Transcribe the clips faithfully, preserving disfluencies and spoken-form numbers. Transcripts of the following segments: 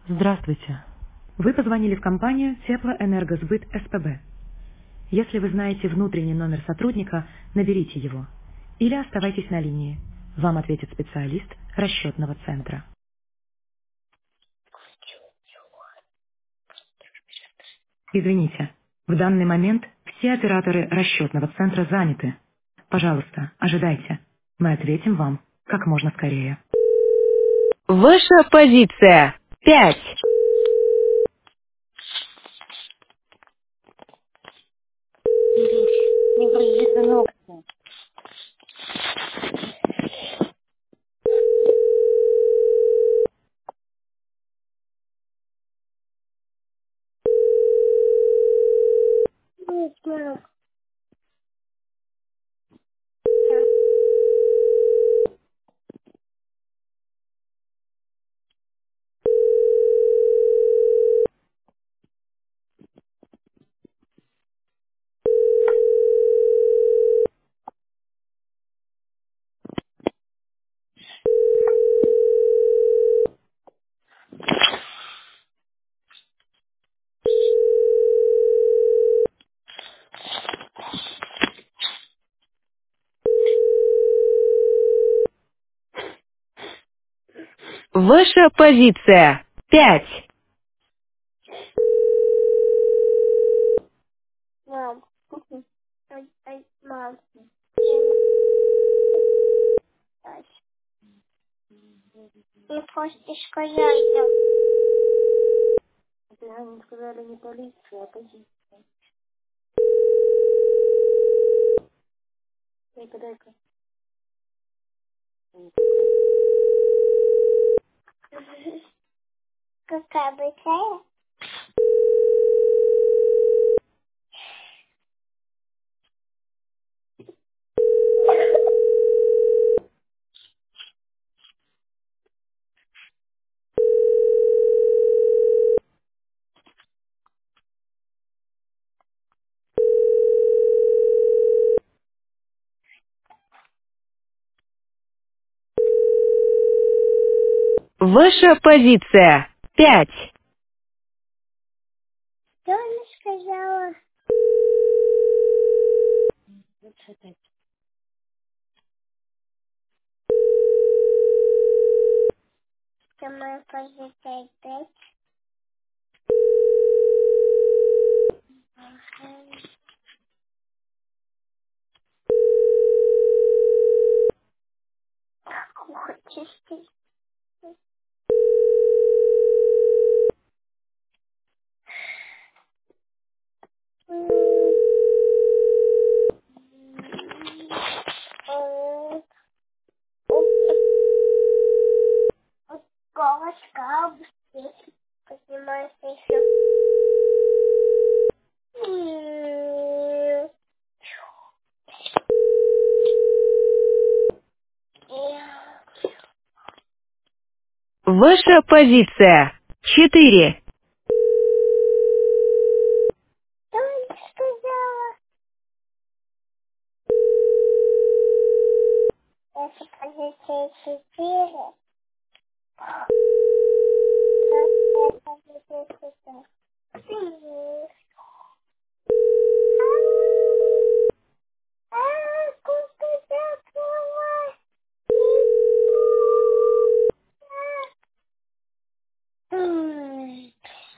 Здравствуйте. Вы позвонили в компанию Теплоэнергосбыт СПБ. Если вы знаете внутренний номер сотрудника, наберите его. Или оставайтесь на линии. Вам ответит специалист расчетного центра. Извините, в данный момент все операторы расчетного центра заняты. Пожалуйста, ожидайте. Мы ответим вам как можно скорее. Ваша позиция. Пять. Бери, не грызи ты ногти. Не знаю. Ваша позиция. Пять. Мам. Ай, ай, мам. Я не знаю. Не хочешь сказать? Они сказали не полиция, а позиция. Дай-ка, дай-ка. Какая большая? Ваша позиция. Пять. Что она сказала? Что моя позиция пять? Хочешь ты? Голочка, быстрее. Поднимайся еще. Ваша позиция. Четыре. Что она сказала? Это позиция четыре. Это позиция четыре. А, куда закрывай? М,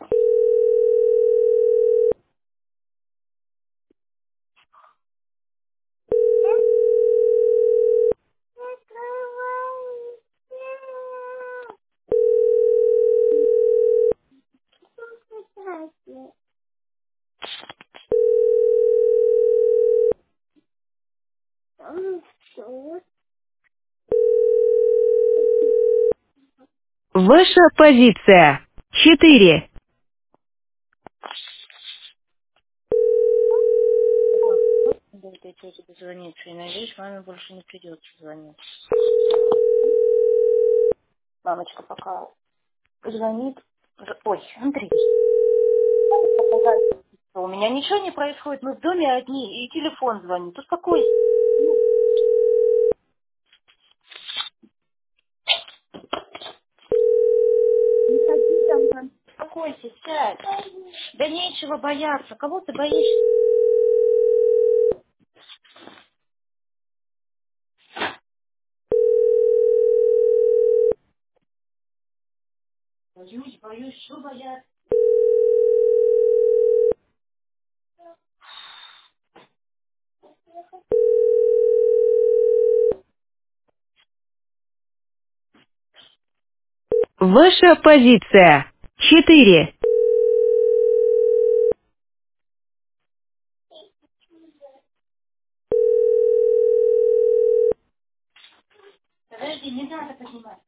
закрывай. Здравствуйте. М, всё. Ваша позиция. Четыре. Будет я тебе дозвониться, и надеюсь, маме больше не придется звонить. Мамочка пока звонит. Ой, Андрей, у меня ничего не происходит, мы в доме одни, и телефон звонит. Успокойся. Успокойся, сядь. Да нечего бояться. Кого ты боишься? Боюсь, боюсь, что бояться? Ваша позиция. Четыре. Подожди, не надо подниматься.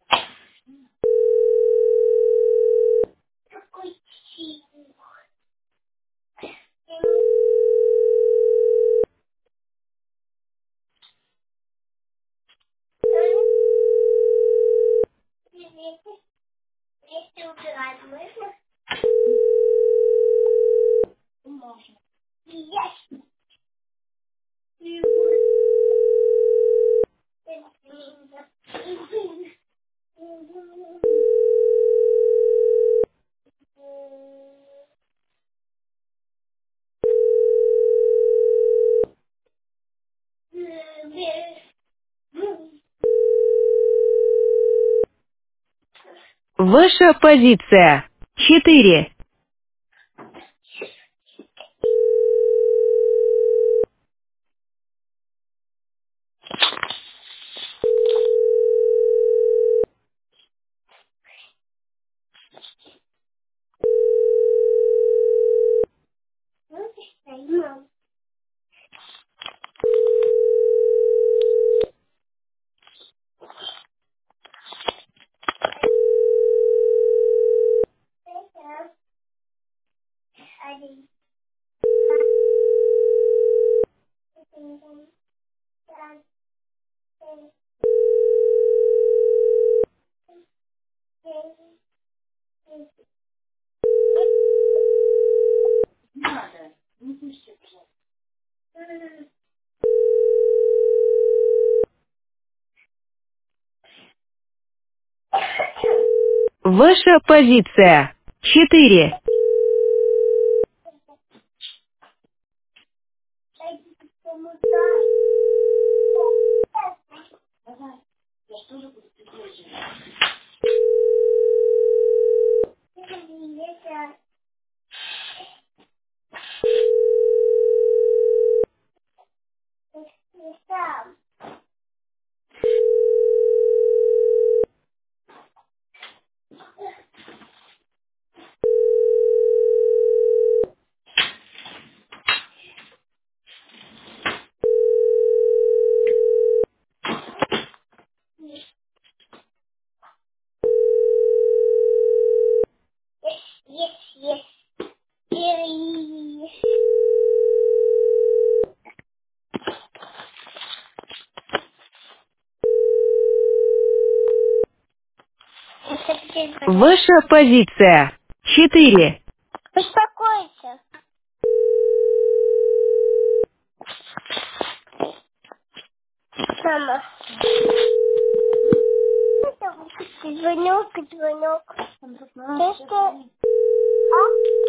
Ваша позиция. Четыре. Не надо. Не пусти, пожалуйста. Ваша позиция. Четыре. Давай. Я ж тоже буду теплее. Ваша позиция. Четыре. Успокойся. Мама. Звонок, звонок. Это... А?